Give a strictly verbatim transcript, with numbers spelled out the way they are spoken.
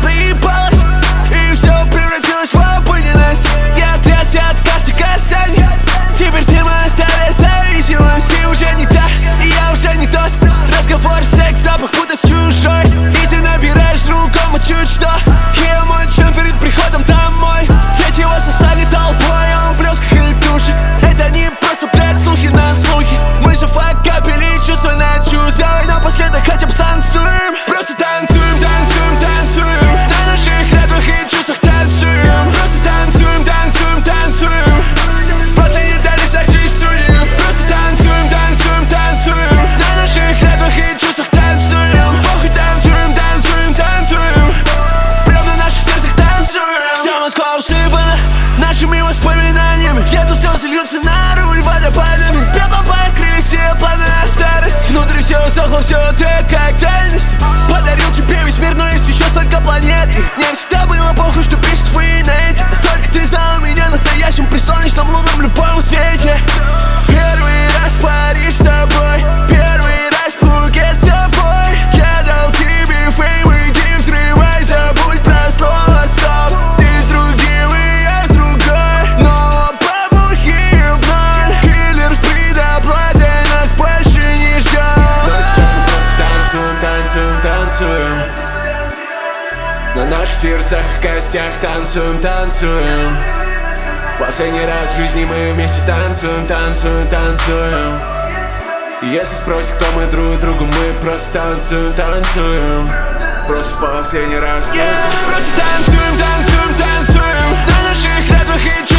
проебалась, и все превратилось в обыденность. Я трясся от каждых касаний. Теперь ты моя старая зависимость. Ты уже не та, и я уже не тот. Разговор, секс, запах будто с чужой. И ты набираешь другому чуть что. И я мой член перед приходом домой. Ведь его сосали толпой, он в блесках или туши. Это не просто, блядь, слухи на слухи. Мы же факапили чувства на чувств. Давай напоследок хотя бы станцуем. Просто танцуем, танцуем, танцуем. На наших клятвах и чувствах танцуем. Просто танцуем, танцуем, танцуем. После не дали сожжить судеб. Просто танцуем, танцуем, танцуем. На наших клятвах и чувствах танцуем. Похуй, танцуем, танцуем, танцуем. Прям на наших сердцах танцуем. Вся Москва усыпана нашими воспоминаниями. Где-то слезы льются на руль водопадами. Пеплом покрыли все планы на старость. Внутри все усохло, все это как дальность. Подарил тебе весь мир, но есть еще столько планет. Мне всегда было похуй, что пишут в инете. Только ты знала меня настоящим при солнечном лунном любом свете. Первый раз в Париж с тобой, первый раз в Пхукет с тобой. Я дал тебе фейм, иди взрывай, забудь про слово стоп. Ты с другим и я с другой, но по бухе в ноль. Киллер с предоплатой нас больше не ждет. Но сейчас мы просто танцуем, танцуем, танцуем. На наших сердцах и костях танцуем, танцуем. Последний раз в жизни мы вместе танцуем, танцуем, танцуем. И если спросят, кто мы друг другу, мы просто танцуем, танцуем. Просто последний раз танцуем. Yeah, просто танцуем, танцуем, танцуем. На наших клятвах и